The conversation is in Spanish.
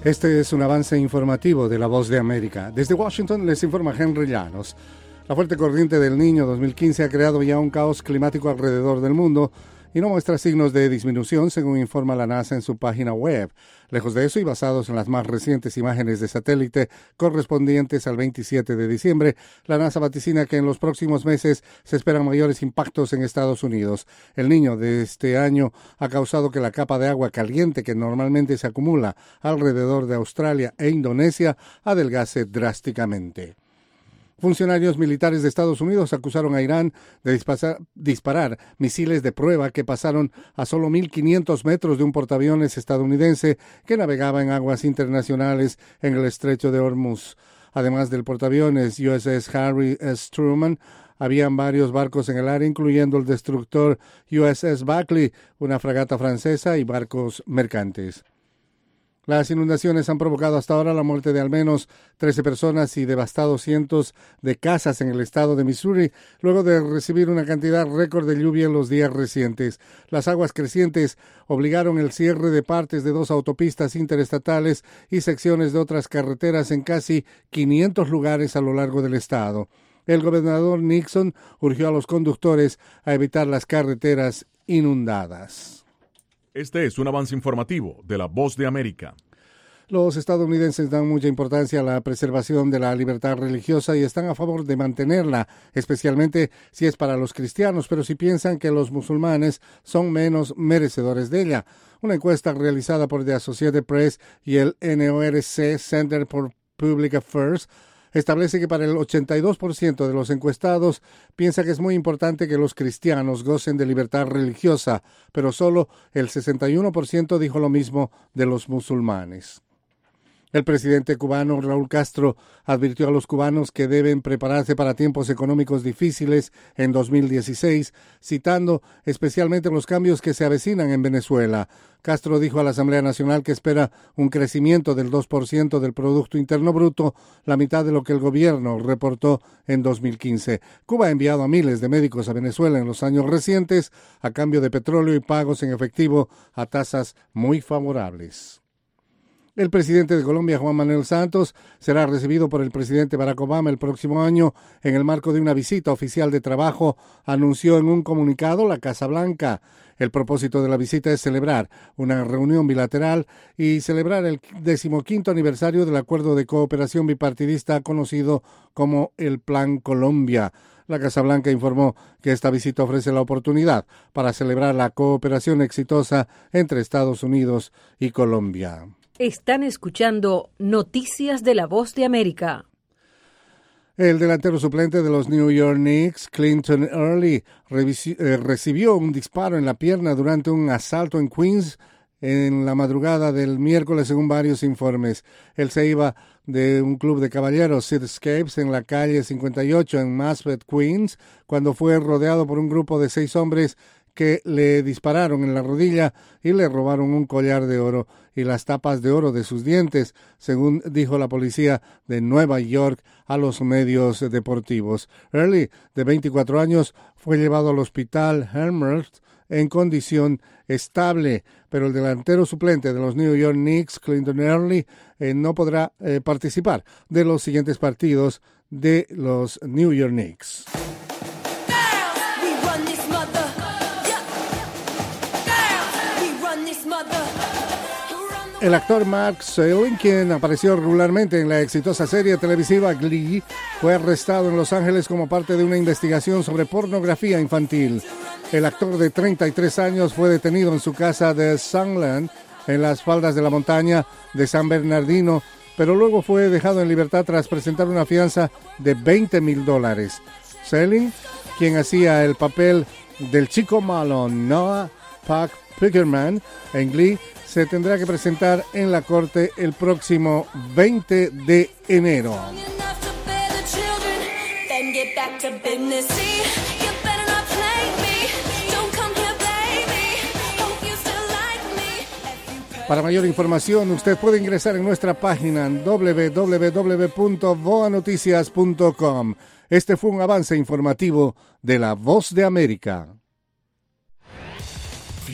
Este es un avance informativo de La Voz de América. Desde Washington les informa Henry Llanos. La fuerte corriente del Niño 2015 ha creado ya un caos climático alrededor del mundo y no muestra signos de disminución, según informa la NASA en su página web. Lejos de eso, y basados en las más recientes imágenes de satélite correspondientes al 27 de diciembre, la NASA vaticina que en los próximos meses se esperan mayores impactos en Estados Unidos. El Niño de este año ha causado que la capa de agua caliente que normalmente se acumula alrededor de Australia e Indonesia adelgace drásticamente. Funcionarios militares de Estados Unidos acusaron a Irán de disparar misiles de prueba que pasaron a solo 1.500 metros de un portaaviones estadounidense que navegaba en aguas internacionales en el estrecho de Hormuz. Además del portaaviones USS Harry S. Truman, habían varios barcos en el área, incluyendo el destructor USS Buckley, una fragata francesa y barcos mercantes. Las inundaciones han provocado hasta ahora la muerte de al menos 13 personas y devastado cientos de casas en el estado de Missouri, luego de recibir una cantidad récord de lluvia en los días recientes. Las aguas crecientes obligaron el cierre de partes de 2 autopistas interestatales y secciones de otras carreteras en casi 500 lugares a lo largo del estado. El gobernador Nixon urgió a los conductores a evitar las carreteras inundadas. Este es un avance informativo de La Voz de América. Los estadounidenses dan mucha importancia a la preservación de la libertad religiosa y están a favor de mantenerla, especialmente si es para los cristianos, pero si piensan que los musulmanes son menos merecedores de ella. Una encuesta realizada por The Associated Press y el NORC Center for Public Affairs establece que para el 82% de los encuestados piensa que es muy importante que los cristianos gocen de libertad religiosa, pero solo el 61% dijo lo mismo de los musulmanes. El presidente cubano Raúl Castro advirtió a los cubanos que deben prepararse para tiempos económicos difíciles en 2016, citando especialmente los cambios que se avecinan en Venezuela. Castro dijo a la Asamblea Nacional que espera un crecimiento del 2% del Producto Interno Bruto, la mitad de lo que el gobierno reportó en 2015. Cuba ha enviado a miles de médicos a Venezuela en los años recientes a cambio de petróleo y pagos en efectivo a tasas muy favorables. El presidente de Colombia, Juan Manuel Santos, será recibido por el presidente Barack Obama el próximo año en el marco de una visita oficial de trabajo, anunció en un comunicado la Casa Blanca. El propósito de la visita es celebrar una reunión bilateral y celebrar el 15º aniversario del acuerdo de cooperación bipartidista conocido como el Plan Colombia. La Casa Blanca informó que esta visita ofrece la oportunidad para celebrar la cooperación exitosa entre Estados Unidos y Colombia. Están escuchando Noticias de La Voz de América. El delantero suplente de los New York Knicks, Clinton Early, recibió un disparo en la pierna durante un asalto en Queens en la madrugada del miércoles, según varios informes. Él se iba de un club de caballeros, Cityscapes, en la calle 58 en Maspeth, Queens, cuando fue rodeado por un grupo de 6 hombres que le dispararon en la rodilla y le robaron un collar de oro y las tapas de oro de sus dientes, según dijo la policía de Nueva York a los medios deportivos. Early, de 24 años, fue llevado al hospital Elmhurst en condición estable, pero el delantero suplente de los New York Knicks, Clinton Early, no podrá participar de los siguientes partidos de los New York Knicks. El actor Mark Selling, quien apareció regularmente en la exitosa serie televisiva Glee, fue arrestado en Los Ángeles como parte de una investigación sobre pornografía infantil. El actor de 33 años fue detenido en su casa de Sunland, en las faldas de la montaña de San Bernardino, pero luego fue dejado en libertad tras presentar una fianza de $20,000. Selling, quien hacía el papel del chico malo Noah Puck Pickerman en Glee, se tendrá que presentar en la corte el próximo 20 de enero. Para mayor información, usted puede ingresar en nuestra página www.voanoticias.com. Este fue un avance informativo de La Voz de América.